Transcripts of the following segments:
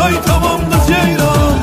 ay tamamdır ceyran.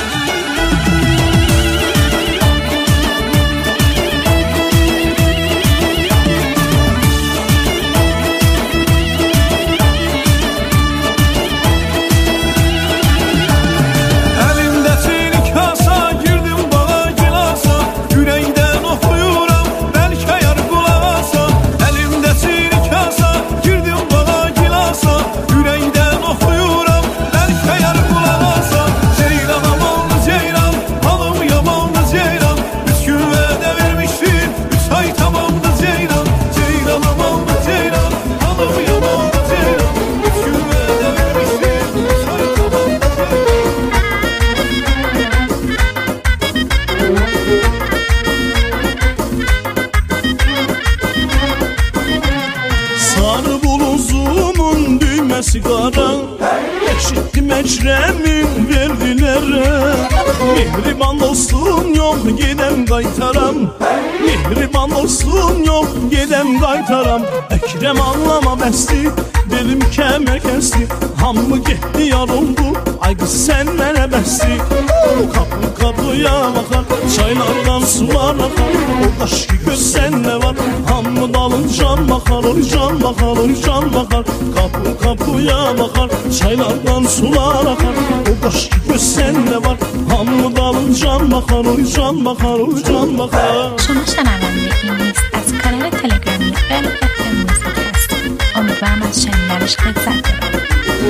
Sigara eşittim Ekrem'in verdilere. Mihriban dostum yok gidem kaytaram. Mihriban dostum yok gidem kaytaram. Ekrem anlama bəsdi belim kəmər kəsdi. Hamı getdi yar oldu ay kız sen mənə bəsdi. Kapı kapıya bakar çaylardan sular akar. O aşkı göz sende var hamı dalıncan bakar. Oy can bakar oy can bakar. Kapı kapıya bakar çaylardan sular akar. O aşkı göz sende var hamı dalıncan bakar. Oy can bakar oy can bakar. شما شنونده این نیست از کانال تلگرامی قلب FM موزیک هستید. امیدوارم از شنیدنش لذت ببرید.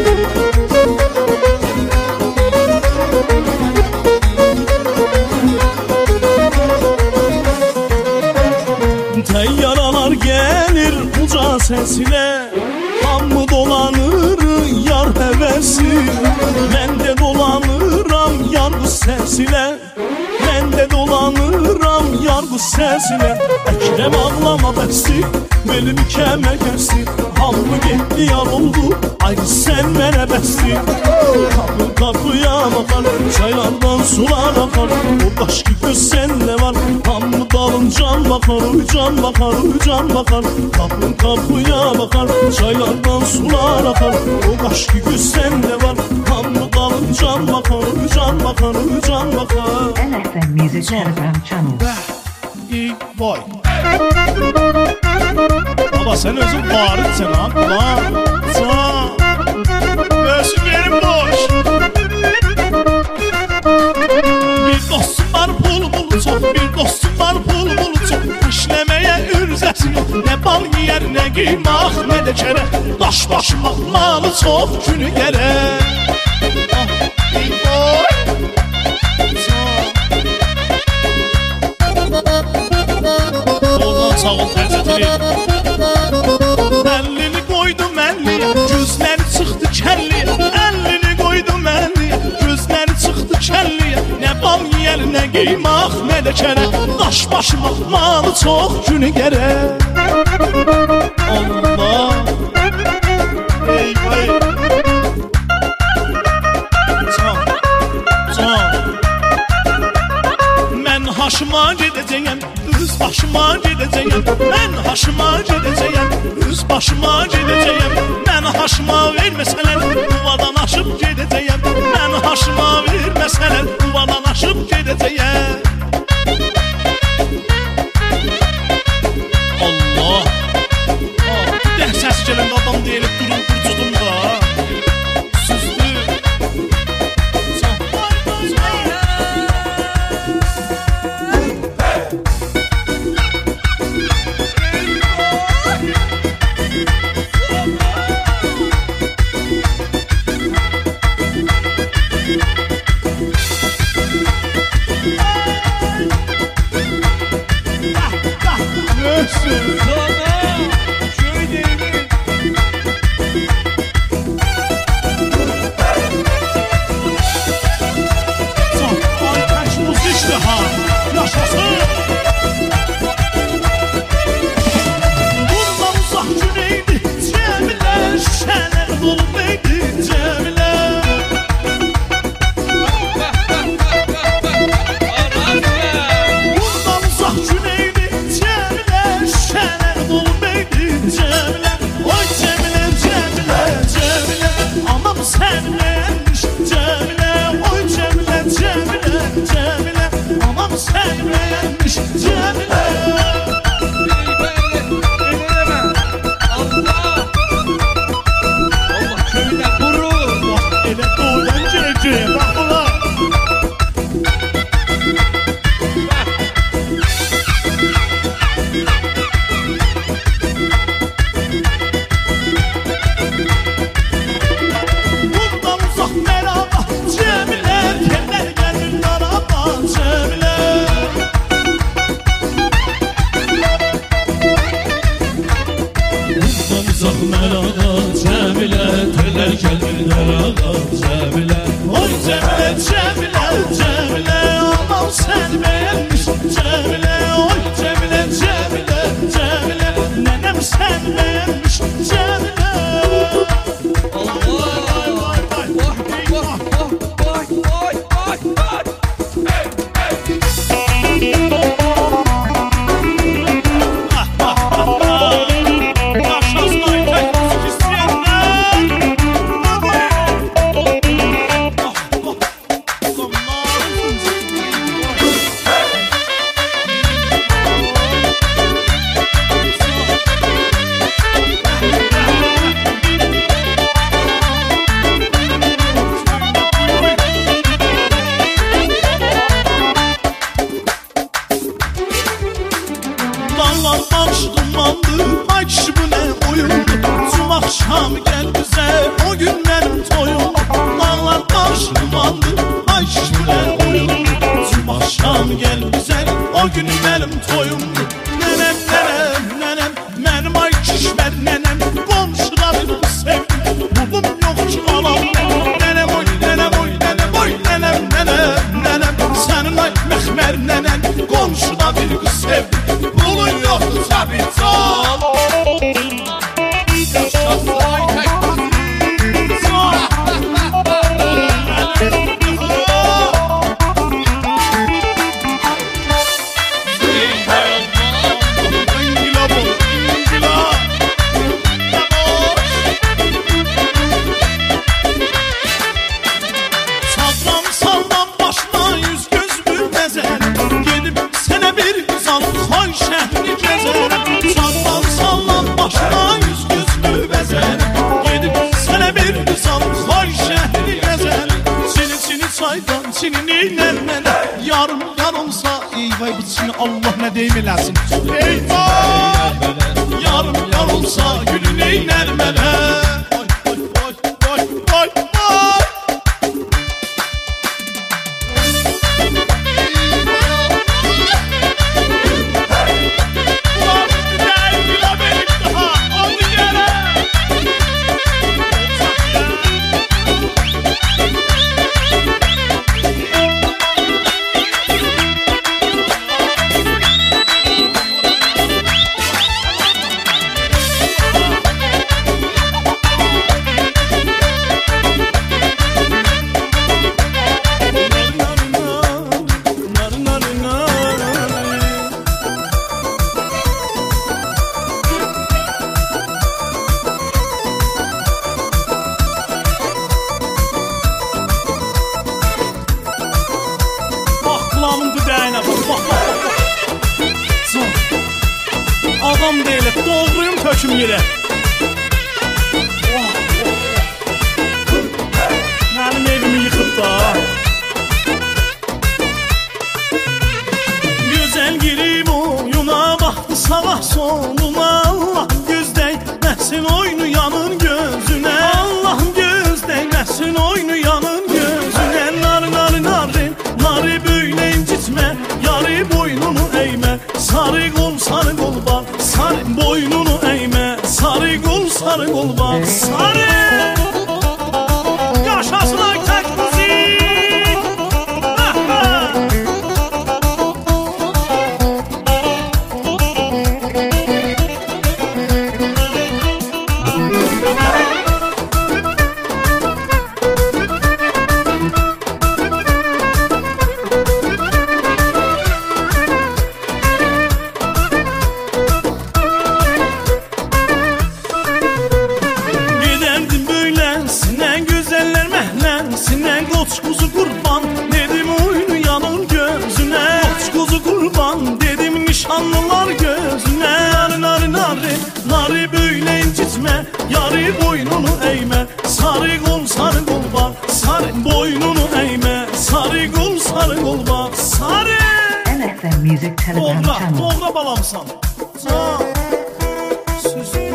Teyyaralar gelir uca sesine. Hamı dolanır yar hevesi. Ben de dolanıram yar bu sesine. Ben de dolanıram yar bu sesine. Ekrem ağlama bəsdi belim kəmər kəsdi. Hamı getdi yar oldu ay sen mənə bəsdi. Kapı kapıya bakar çaylardan sular akar. O aşkı göz sende var hamı dalıncan bakar. Oy can bakar oy can bakar. Kapı kapıya bakar çaylardan sular akar. O aşkı göz sende var hamı dalıncan bakar. Oy can bakar oy can bakar. LFM Music Telegram Channel. Boy. Baba sen özün bağırırsın ha. Ulan sağ. Göğsün yerim boş. Bir dostum var pul bulu çok. Bir dostum var pul bulu çok. İşlemeye ürzəsi yok. Ne bal yer ne qiymaq ne de kere. Daş başmaq malı çok günü gerek. Boy. Sağ ol təzətiri. Əlini qoydum əlliyə, gözləri çıxdı kəlliyə. Əlini qoydum əlliyə, gözləri çıxdı kəlliyə. Nə bal yiyər, nə qiymaq, nə də kərə. Daş başmaq malı çox günü gərək. Allah ey vay. Can mən haşıma gedəcəyəm, üz başıma gedəcəyəm. Mən haşıma gedəcəyəm, üz başıma gedəcəyəm. Mən haşıma verməsələr, yuvadan aşıb gedəcəyəm. Mən haşıma verməsələr, yuvadan aşıb gedəcəyəm. Allah bir səs gələndə adam deyilib durun qurcudum da. Süzdü. ki bak ulan. Bundan uzak merhaba Cemile, teller gelir merhaba Cemile. Bundan uzak merhaba Cemile, teller gelir merhaba Cemile. Oy Cemile, Cemile, Cemile, anam sen beğenmiş Cemile. Oy Cemile, Cemile, Cemile, nenem sen beğenmiş Cemile. Yaşasın ayıp müzik isteyenler. Dağlar baş dumandı, ay kişi bu ne oyundu. Tüm akşam gel bize, o gün benim toyum. Dağlar baş dumandı, ay kişi bu ne oyundu. Tüm akşam gel bize, o gün benim toyumdu. Nenem, nenem, nenem, benim ay kişmer nenem. Komşularını sevdim, bulum yok ki alam. Nenem oy, nenem oy, nenem oy, nenem, nenem, nenem. Senin ay mehmer nenen, komşuda bir kız sevdim. Bulun yoktu tabi sağ. Yaşasın aytek müzik. Sağ. İngila bu, İngila. Sallam sallam başına yüz göz bürmezerim. Gidip sene bir kız alıp koy şehri gezerim. Sallam sallam başına yüz göz bürmezerim. Gidip sene bir kız alıp koy şehri gezerim. Seni seni çaydan seni neylermene. Yarım yarımsa eyvay bu seni Allah ne deymilesin. Eyvay yarım yarımsa gülü neylermene. Oy oy oy oy oy oy. Adam deyil, doğruyum töküm yerə. Mənim evimi yıxıb da. Gözəl girib oyuna baxdı sabah sonuna. Allah göz dəyməsin oynayanın gözünə. Allah göz dəyməsin oynayanın gözünə. Narı narı narı, narı böyle incitmə. Yarı boynunu eğmə, sarı kol bak. Sarı boynunu eğmə, sarı kol bak. Sarı. Yaşasın aytek müzik. Koç kuzu kurban dedim oynayanın gözüne. Koç kuzu kurban dedim nişanlılar gözüne. Narı narı narı, narı böyle incitme. Yarı boynunu eğme, sarı kol bak. Sarı boynunu sarı olma, sarı. LFM Music Telegram Doğra, channel. doğra balamsan. Can, süzdür.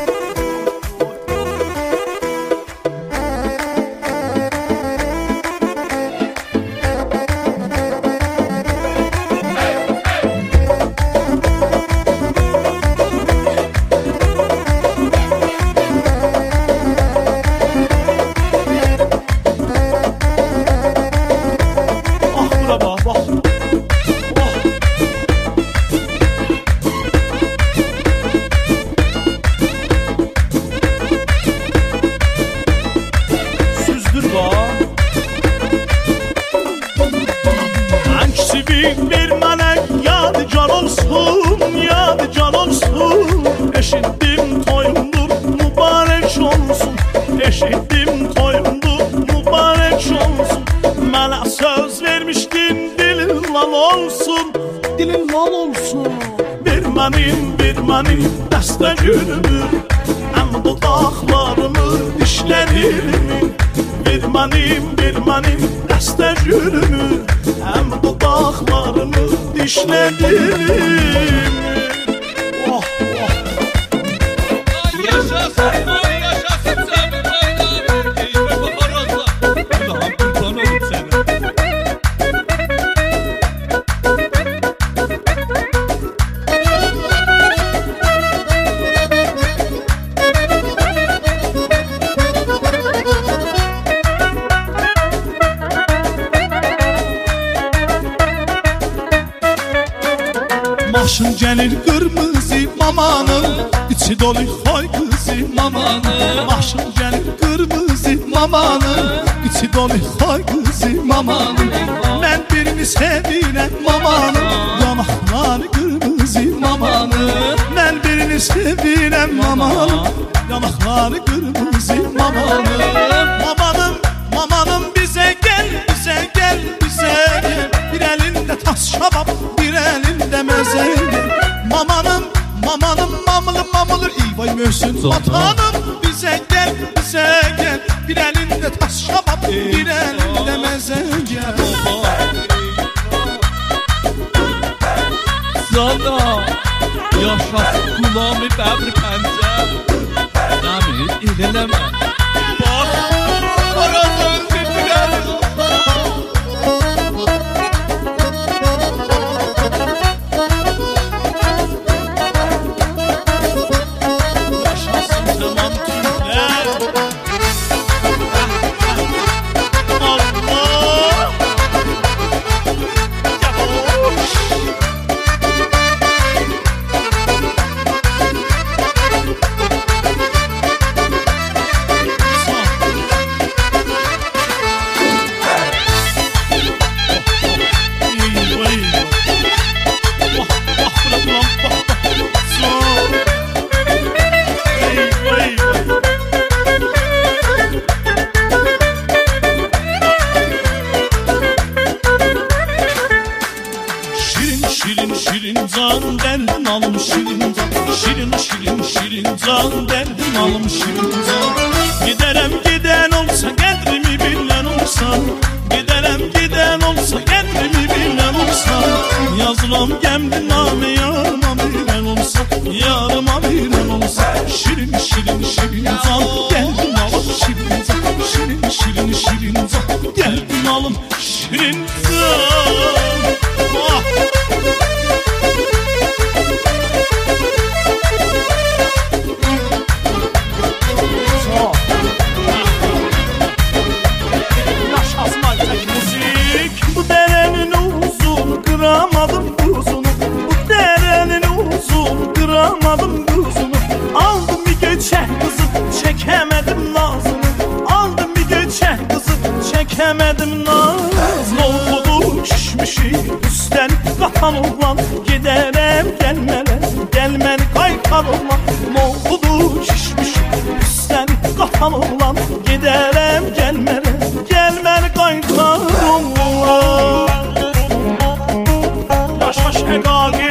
Eşittim toyumdur mübarek olsun. Eşittim toyumdur mübarek olsun. Bana söz vermiştin dilin lal olsun. Dilin lal olsun. Bir benim dəstə günümü. Hem dudaklarımı dişlerimi. Bir benim dəstə günümü. Hem dudaklarımı dişlerimi. Başın gelir kırmızı mamanın, içi dolu koy kızı mamanın. Başın gelir kırmızı mamanın, içi dolu koy kızı mamanın. Ben birini sevirem mamanın, yanakları kırmızı mamanın. Ben birini sevirem mamanın, yanakları kırmızı mamanın. Mamanım bize gel, bize gel, bize gel. Bir elinde tas şabap, bir elinde mezeydi. Mamanım mamılı İvay möhsün vatanım. Bize gel, bize gel. Bir elinde tas şabap, bir elinde mezeydi. Zada yaşasın kulağımı bəbri pəncə. Nəmi eləmə. Bax, arazın tepkiləri. Şirin can derdim alım şirin can. Şirin can derdim alım şirin can. Giderem giden olsa kendimi bilen olsa. Giderem olsa kendimi bilen olsa. Yazılam gemdi name yarıma bilen olsa. Yarıma bilen olsa. Şirin can derdim alım şirin can. Şirin can derdim alım şirin can. Bu derenin uzun kıramadım kuzunu. Bu derenin uzun kıramadım kuzunu. Aldım bir göçek kızı çekemedim nazını. Aldım bir göçek kızı çekemedim nazını. Okudu şişmişi üstten katan oğlan. Giderem gelmeli kaykar oğlan. Okudu şişmişi üstten katan oğlan. Giderem gelmeli kaykar oğlan. Yaşaş egagi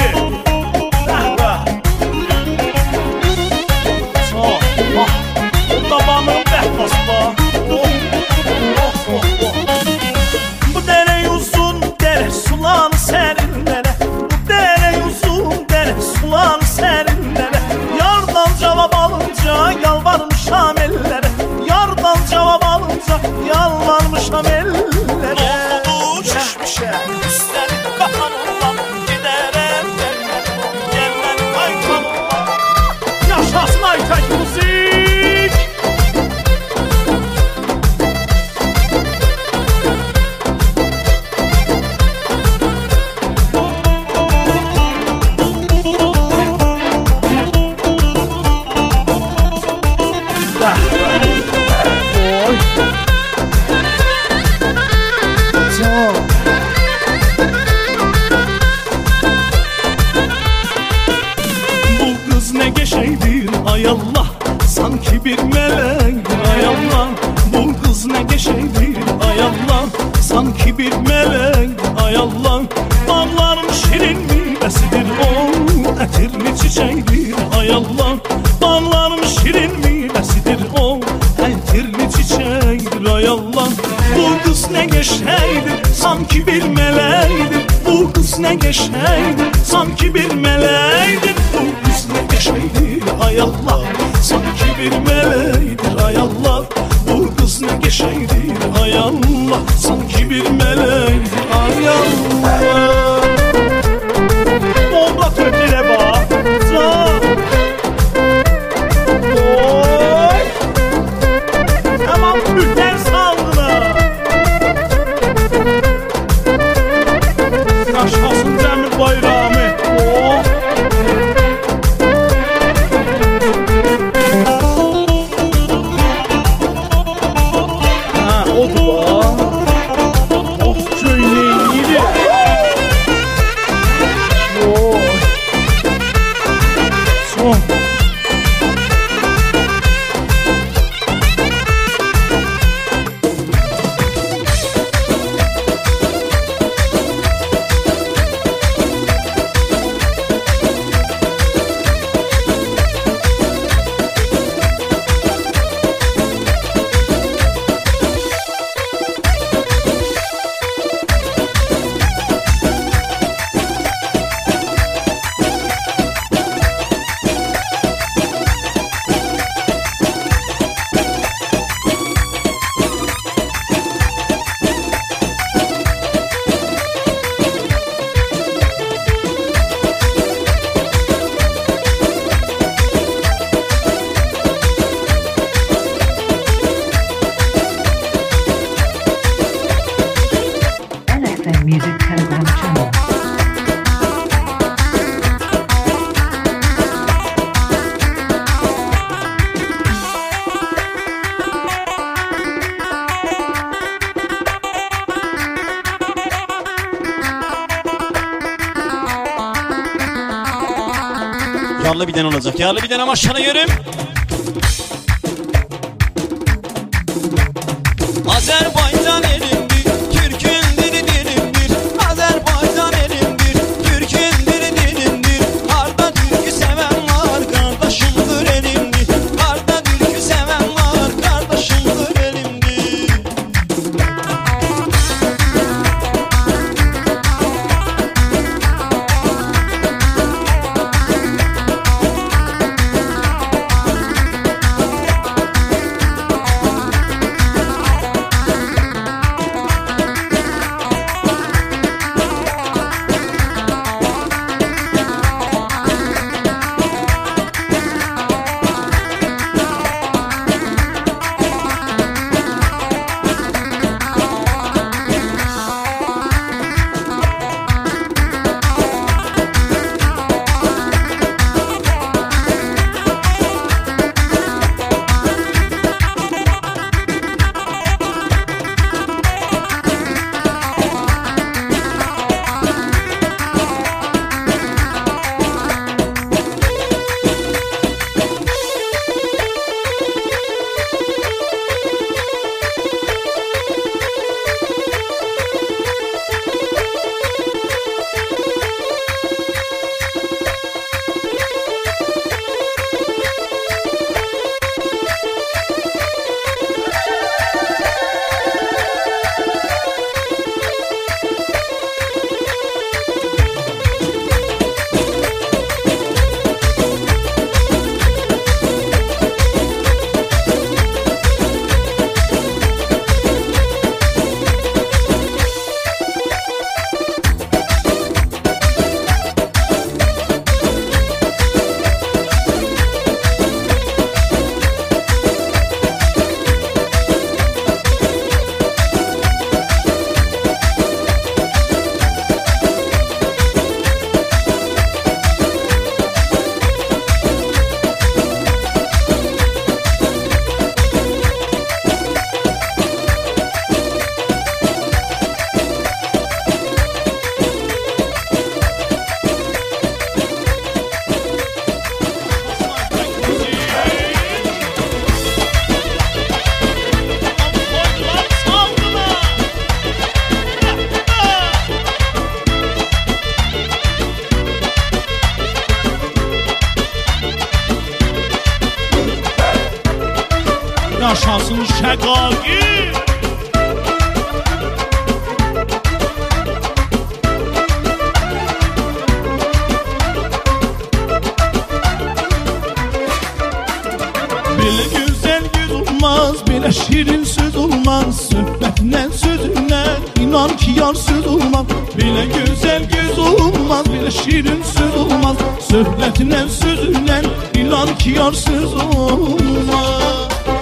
dabanın behbasla. Bu dere uzun Üstəlik qapan olan gedərəm gəlməni qaytan olan. Yaşasın Aytək müzik. Ay Allah, sanki bir melektir ay Allah. Bu kız ne geçeydir ay Allah, sanki bir melektir ay Allah. Bağların şirin meyvesidir o, ətirli çiçektir ay Allah. Bağların şirin meyvesidir o, ətirli çiçektir ay Allah. Bu kız ne geçeydir, sanki bir melektir. Bu kız ne geçeydir, sanki bir melektir. Bu kız ne geçeydir ay Allah, sanki bir meleğidir ay Allah. Bu kız ne geçeydir ay Allah, sanki bir meleğidir ay Allah. Onda töküle bak oy. Tamam ülker sağlığına. Yaşasın Cemil Bayramı. Oh. Music Telegram channel. Yarlı bir den olacak. Yarlı bir den ama aşağıda yürüm. Azerbaycan elimdir, Türk'ün dili dilimdir. Azerbaycan elimdir, Türk'ün dili dilimdir. Harda Türk'ü seven var, kardeşimdir elimdir. Harda Türk'ü seven var, kardeşimdir elimdir. şakaki. Böyle güzel yüz olmaz, böyle şirin söz olmaz. Söhbetinden sözünden inan ki yar söz olmaz. Böyle güzel göz olmaz, böyle şirin söz olmaz. Söhbetinden sözünden inan ki yar söz olmaz.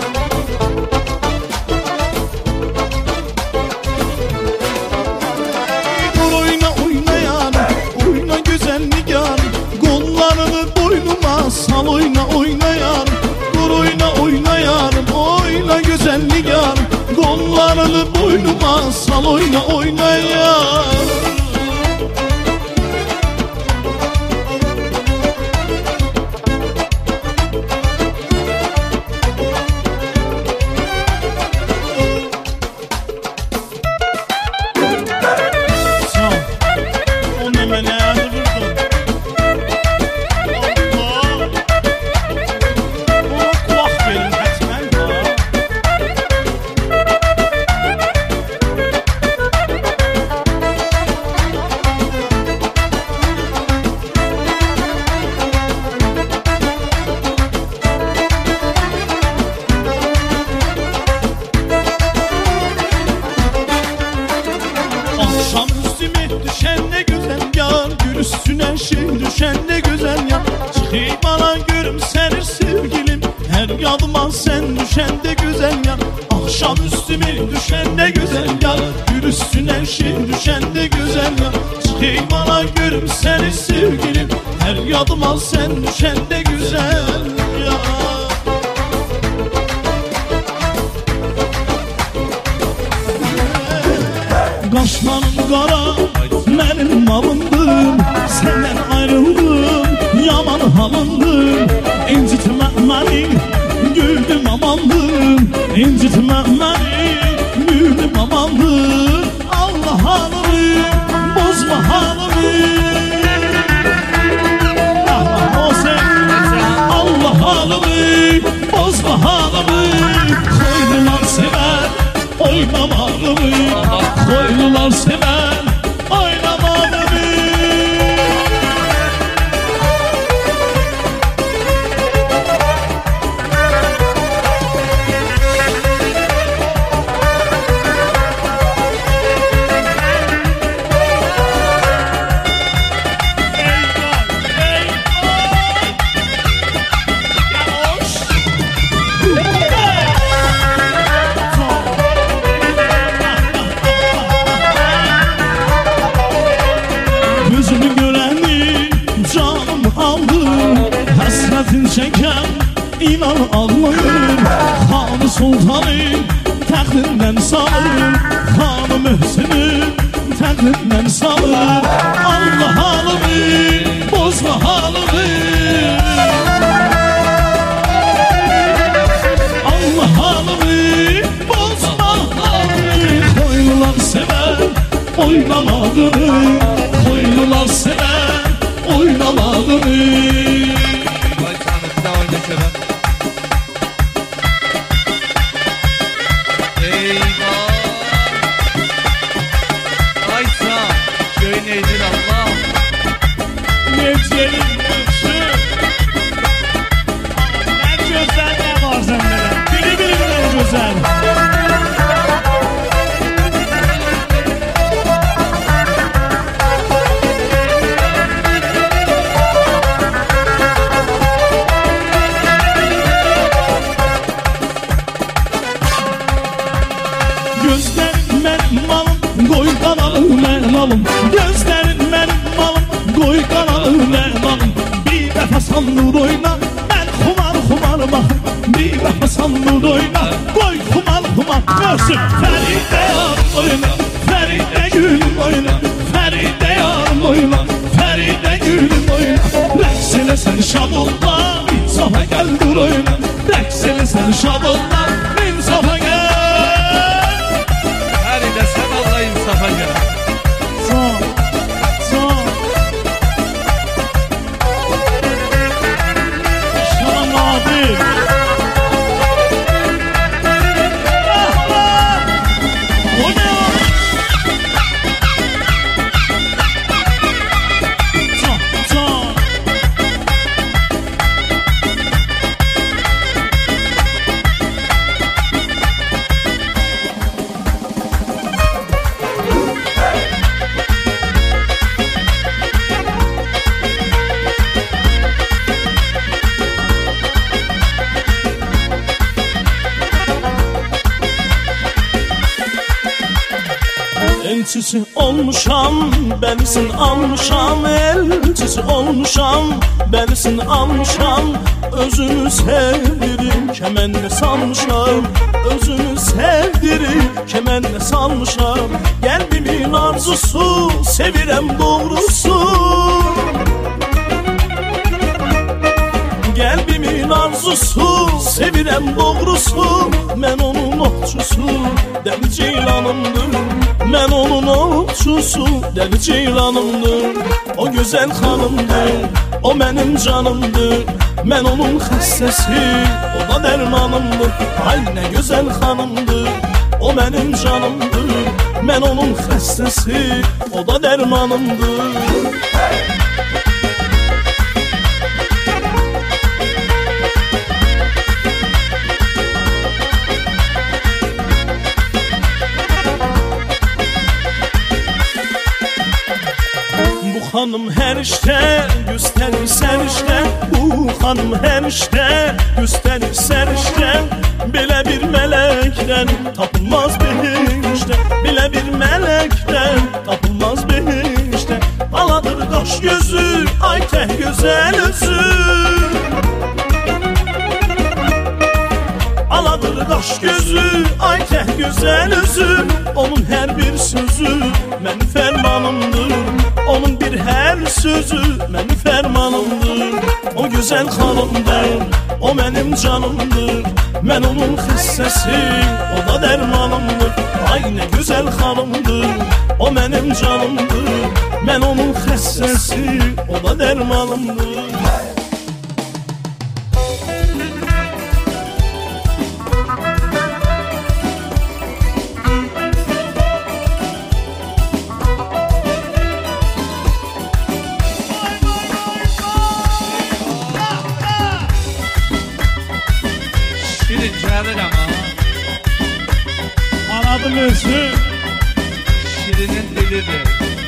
Dur oyna oyna yarım, oyna güzel nigarım. Kollarını boynuma sal, oyna oyna yarım. Dur oyna oyna yarım, oyna güzel nigarım. Kollarını boynuma sal, oyna oyna yarım. Akşam üstüme düşen ne güzel yar, gül üstüne şey düşen ne güzel yar. Çıkayım bana gülümsenir sevgilim, her yadıma sen düşen de güzel yar. Akşam üstüme düşen ne güzel yar, gül üstüne şey düşen de güzel yar. Çıkayım bana gülümsenir sevgilim, her yadıma sen düşen de güzel yar. Kaşların kara, benim malımdır. Senden ayrıldım, yaman halındır. İncitme beni, gülüm amandır. İncitme beni, gülüm amandır. Allah halımı, bozma halımı. Allah halımı, bozma halımı. Koydular sever, oynamalı. Koydular sever, oynamalı. Gözümü göreni canım aldı, hasretin çeken inan ağlayır. Hanı sultanı takdirden salır, hanı mühsünü takdirden salır. Allah halımı, bozma halımı. Allah halımı, bozma halımı. Koydular sever, oynamalı. Koydular sever, oynamalı. Vay tanrım, daha oyna şöyle. Eyvah! Ay sağ, köyün eydin Allah. Mevziyelim mevzu. Ne güzel ne var sende. Bili bili bili güzel. Gözlerin benim malım, koy kanalım ben alım. Gözlerin benim malım, koy kanalım ben alım. Bir defa sandır oyna, ben kumar kumar bak. Bir defa sandır oyna, koy kumar kumar. Görsün Feride yarım oyna, Feride gülüm oyna. Feride yarım oyna, Feride gülüm oyna. Reksele sen şadolla, insafa gel dur oyna. Reksele sen şadolla, insafa gel. Feride sen Allah insafa gel. Son, son. Şalam abi. Elçisi olmuşam, benisin almışam. Elçisi olmuşam, benisin almışam. Özünü sevdirip kemenine salmışam. Özünü sevdirip kemenine salmışam. Kalbimin arzusu, sevirem doğrusu. Kalbimin arzusu, sevirem doğrusu. Men onun okçusu, deli ceylanımdır. Men onun okçusu, deli ceylanımdır. O güzel hanımdır, o benim canımdır. Men onun hissesi, o da dermanımdır. Ay ne güzel hanımdır, o benim canımdır. Men onun hissesi, o da dermanımdır. Hanım her işte gösterir serişte. Bu hanım her işte gösterir serişte. Bile bir melekten tapılmaz behişte. Bile bir melekten tapılmaz behişte. Aladır kaş gözü, ay teh güzel özü. Aladır kaş gözü, ay teh güzel özü. Onun her bir sözü benim fermanımdır. Onun bir her sözü benim fermanımdır. O güzel hanımdır, o benim canımdır. Ben onun hissesi, o da dermanımdır. Ay ne güzel hanımdır, o benim canımdır. Ben onun hissesi, o da dermanımdır. Şirin ama Anladım özü. Şirinin dilidir.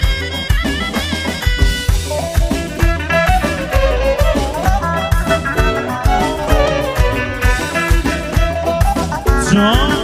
Can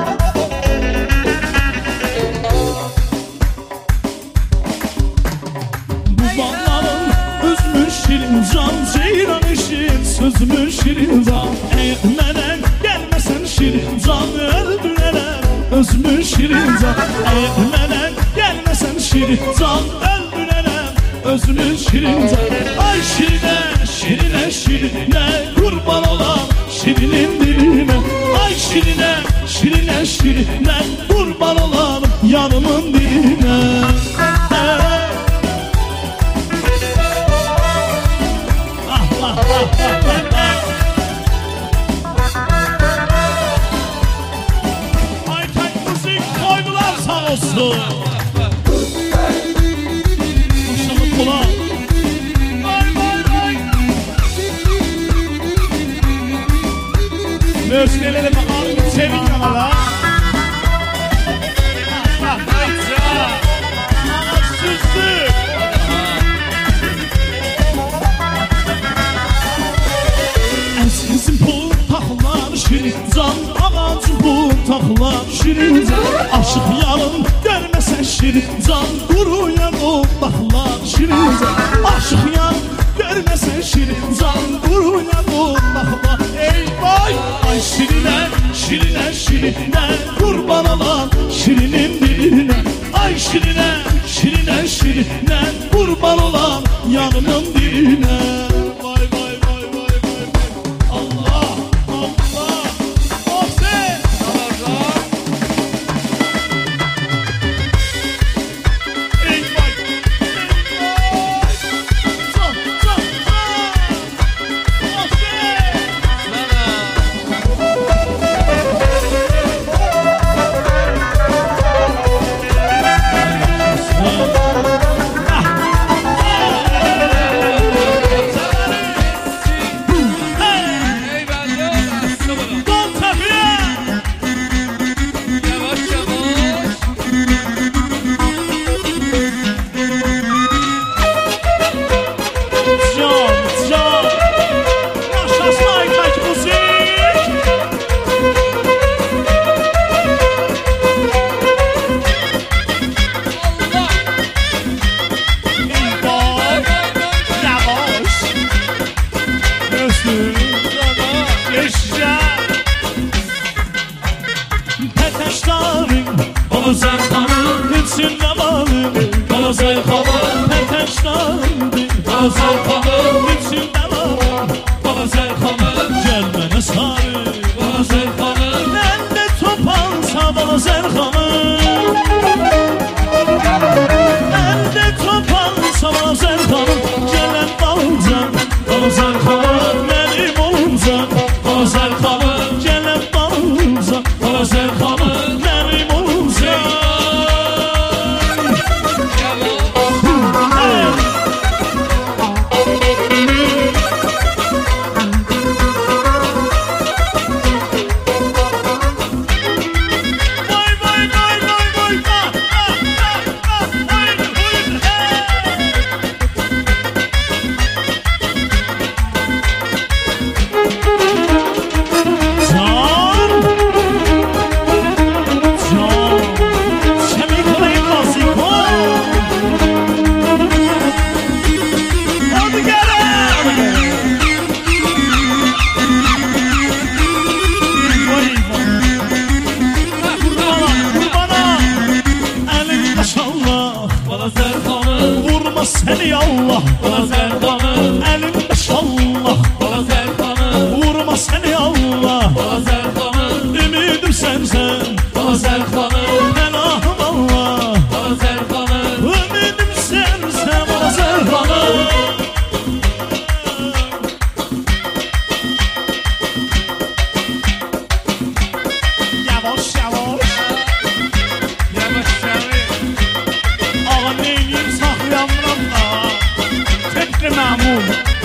bu bağların özmü şirin can. Ceyran şirin sözmü şirin can. Eğmenen gelmesen şirin can. Öldürenen özmü şirin can. Eğmenen gelmesen şirin can. Öldürenen özmü şirin can. Ay şirine şirine şirine kurban olan şirinin diline. Ay şirine şirine şirine kurban olan yanımın diline. Ayten müzik koydular sağ olsun. Başladık kula. Mörsneleri bakalım sevin kanala. Süzdük. Sizin pul taklar şirin can. Ağacın pul taklar şirin can. Aşık yarın görmesen şirin can. Kuruyan o taklar şirin can. Aşık yarın görmesen şirin can. Kuruyan o taklar. Ey vay ay şirine şirine şirine kurban olan şirinin diline. Ay şirine şirine şirine kurban olan yanımın diline. içində balım Bana Zerkan'ım, Pətəşlandır bana Zerkan'ım, İçində balım bana Zerkan'ım, Gəl mənə sarı bana Zerkan'ım, Məndə topansa bala Zərxanım Məndə topansa bala Zərxanım Gələn dalcan bala Zərxanım Mənim oluncan bana Zerkan'ım, Gələn dalcan bana Zerkan'ım. Mənim oluncan Vay vay vay vay vay Can Can Çemikli klasiko Hadi gel Vay Kurbana Elin maşallah Bana Zerkan'ım, Vurma seni Allah bana Zerkan'ım, Elin maşallah bana Zerkan'ım, Vurma seni Allah bana Zerkan'ım, Ümidim sensen bana Zerkan'ım, Fenahım Allah bana Zerkan'ım. Ümidim sensen bana Zerkanım Yavaş yavaş Yavaş yavaş. Ağa neyliyim saxlayamıram da Tekli məmum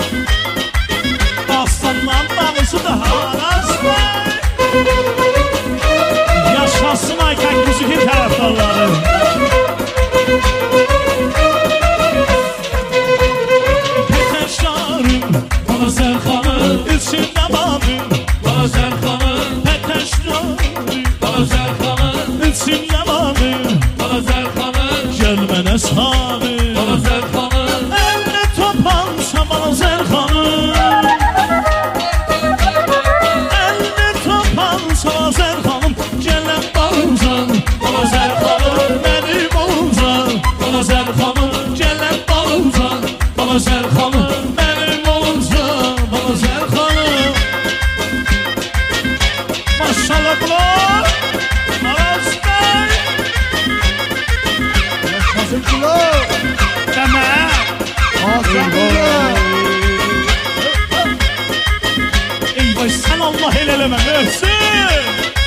Aslandan dağısı da haraslar Yaşasın Aykan Güzüki tərəfdarları Pətəşlarım Bana Zerkan'ım, içində babım bana Zerkan'ım, Pətəşlarım bana Zerkan'ım, içində babım bana Zerkan'ım, Gəl mənə sarı bana Zerkan'ım, Əldə topansa bana Zərxanım Əldə topansa bana Zərxanım Gələn balımcan bana Zərxanım Mənim oluncan bana Zerkan'ım, Gələn balımcan bana Zerkan'ım. Mənim oluncan bana Zərxanım Maşallah qulaq Aras bəy Yaşasın kilo. Dəmə Eyvay sən Allah el eləmə Möhsün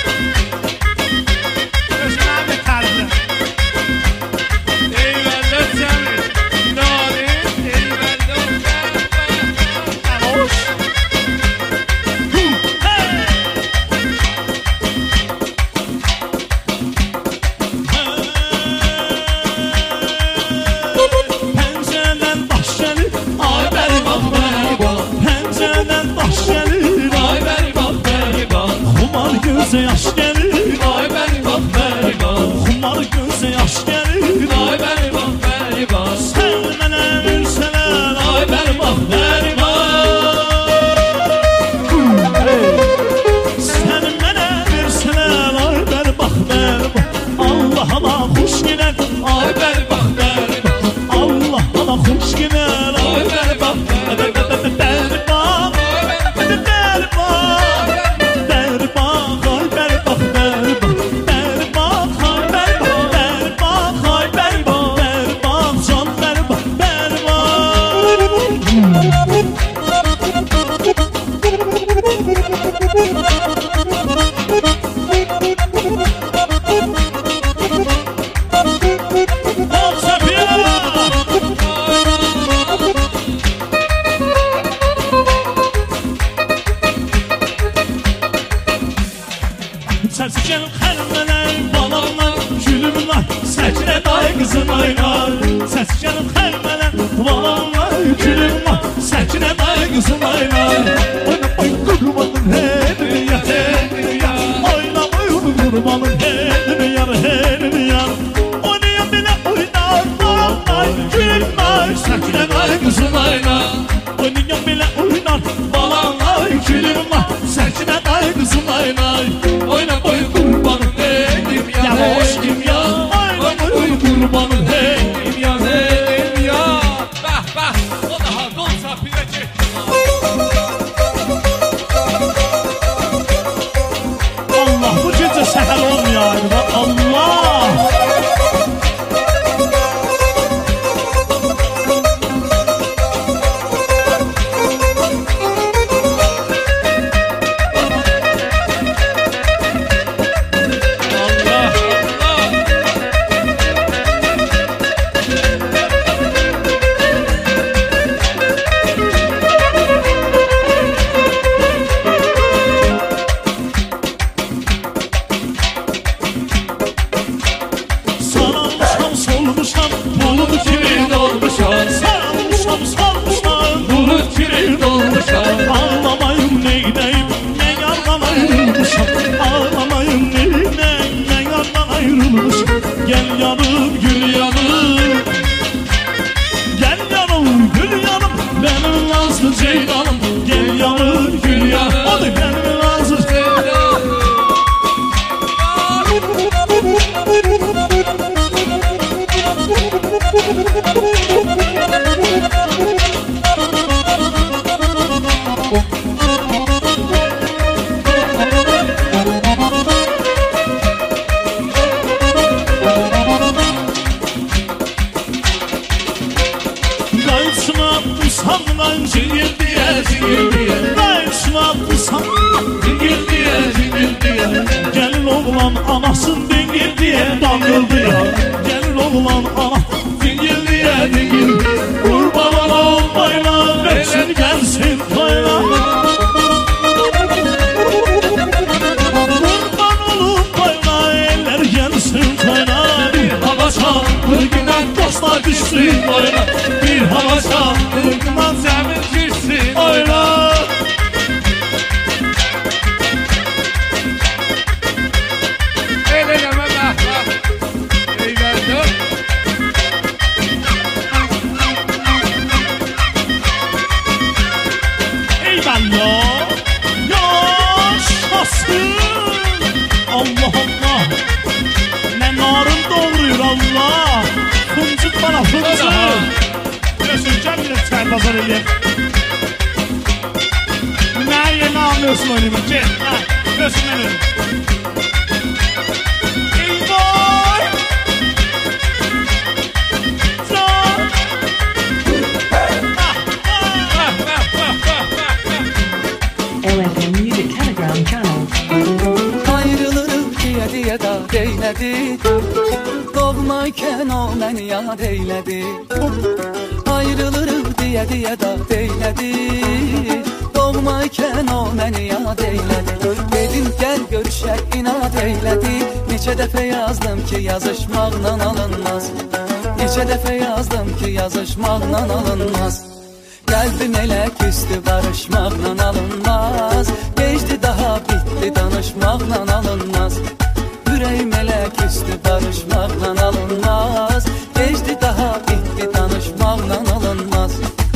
Özünə bir təriflə Eyvallah Cemil, Narin, eyvallah Hoş Pəncərədən baş gəlir Ay bəri bax bəri bax Pəncərədən baş gəlir Ay beni bak, beni bak, Xumar gözə yaş gəlir ay beni bak, beni bak, Xumar gözə yaş gəlir ay beni bak, beni bak, Sən mənə versələr ay beni bak, beni bak. Sən mənə versələr Ay bəri bax bəri bax Allah Allah xoş gələn Ay beni bak, beni bak, Allah Allah xoş gələn ay beni bak, beni bak, Bəri bax Bəri bax Bəri bax Ay bəri bax bəri bax Bəri bax Ay bəri bax Bəri bax Ay bəri bax Bəri bax Can bəri bax Bəri bax Səfiyə Sərsəkən xəlmələrim balamlar Gülümlər Səkinə day qızım aylar Səskən xəlmələrim balamlar Gülümlər Səkinə day qızım aylar Oynamayın qurbanın hedini yar Oynamayın qurbanın hedini yar Oynayan belə oynar balamlar Gülümlər Səkinə day qızım aylar Oynayan belə oynar balamlar Gülümlər Səkinə day qızım aylar oyna boy kurbanım benim ya, Yavaş benim ya, Oyna oyna boy boy kurbanın hey İlyas hey İlyas. Bah bah o daha gol çapıyla çekti. Allah bu gece seher olmayaydı bak Allah. Gel yanım gül yanım, gel yanım gül yanım, benim nazlı ceylanım. Gel yanım gül yanım, hadi benim nazlı ceylanım. Zingil diye zingil diye. Dayısına atmışsam Zingil diye zingil diye. gelin oğlan anasın dingil diye dangıldı ya. Gelin oğlan ana Zingil diye zingil. kurban olmayla versin gelsin payla. Kurban olup payla eller gelsin payla. Bir hava çaldı giden dostlar düşsün oyna. Bir hava çaldı giden zemin düşsün oyna. Eyleme bah bah. Eyvallah. Eyvallah yaşasın. Allah Allah. Ne narın doğruyor Allah. Fıncık bana fıncık. Göstereceğim yine çarpazar eleyim. Ne yeni anlıyorsun oynayayım? Gel. Görsün beni. Eyvah. Can. LFM Music Telegram channel. Ayrılırıq diye da deylədi. Doğmayken o məni yad eylədi. Ayrılırıq diye da deylədi. Doğmayken o məni yad eylədi. Dedim gəl görüşək inad eylədi. Neçə dəfə yazdım ki yazışmaqla alınmaz. Neçə dəfə yazdım ki yazışmaqla alınmaz. Qəlbim elə küstü barışmaqla alınmaz. Geçdi daha bitti danışmaqla alınmaz. Ürəyim elə küstü barışmaqla alınmaz. Geçdi daha bitti danışmaqla alınmaz.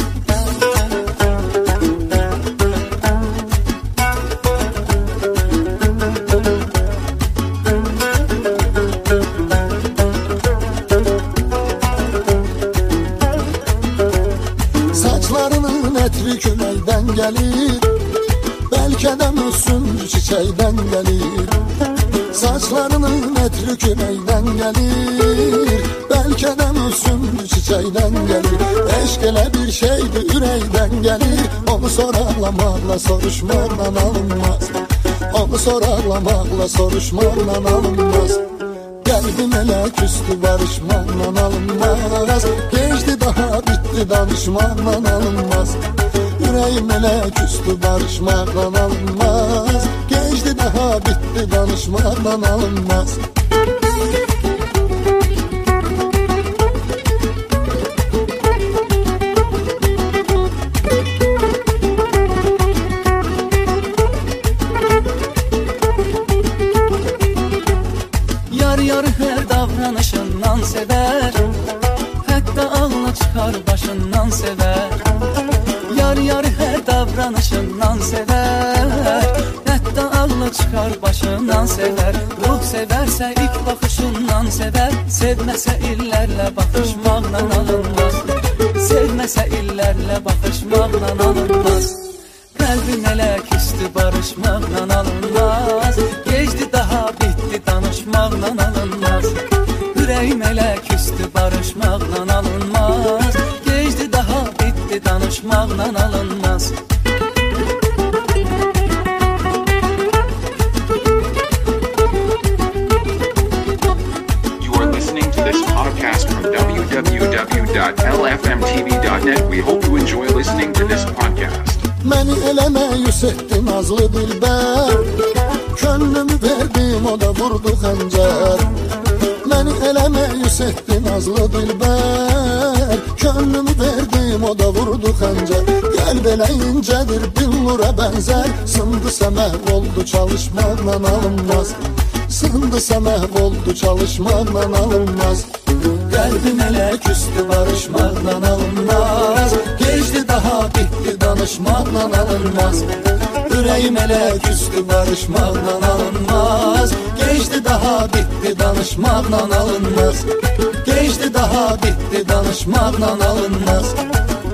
Saçlarının ətri küləkdən gəlir, bəlkə də müsündü çiçəkdən gəlir. Saçlarının ətri küləkdən gəlir, bəlkə də müsündü çiçəkdən gəlir. Eşq elə bir şeydir ürəkdən gəlir, onu soraqlamaqla soruşmaqla alınmaz. Onu soraqlamaqla soruşmaqla alınmaz. Qəlbim elə küstü barışmaqla alınmaz. Geçdi daha bitti danışmaqla alınmaz. Ürəyim elə küstü barışmaqla alınmaz. Geçdi daha bitti danışmaqla alınmaz. Yar her davranışından sever. Hətta ağlına çıxar başından sever. Yar her davranışından sever. Hətta ağlına çıxar başından sever. Ruh sever. Seversə ilk baxışından sevər, sevməsə illərlə baxışmaqla alınmaz. Sevməsə illərlə baxışmaqla alınmaz. Qəlbim elə küstü barışmaqla alınmaz. Gecdi daha bitdi danışmaqla alınmaz. Ürəyim elə küstü barışmaqla alınmaz. Gecdi daha bitdi danışmaqla alınmaz. Podcast from www.lfmtv.net. We hope you enjoy listening to this podcast. Məni elə məyus etdi nazlı dilbər, könlümü verdim o da vurdu xəncər. Məni elə məyus etdi nazlı dilbər, könlümü verdim o da vurdu xəncər. Qəlb elə incədir billura bənzər, sındısa məhv oldu çalışmaqla alınmaz. Sındısa məhv oldu çalışmaqla alınmaz. Qəlbim elə küstü barışmaqla alınmaz. Gecdi daha bitdi danışmaqla alınmaz. Ürəyim elə küstü barışmaqla alınmaz. Gecdi daha bitdi danışmaqla alınmaz. Gecdi daha bitdi danışmaqla alınmaz.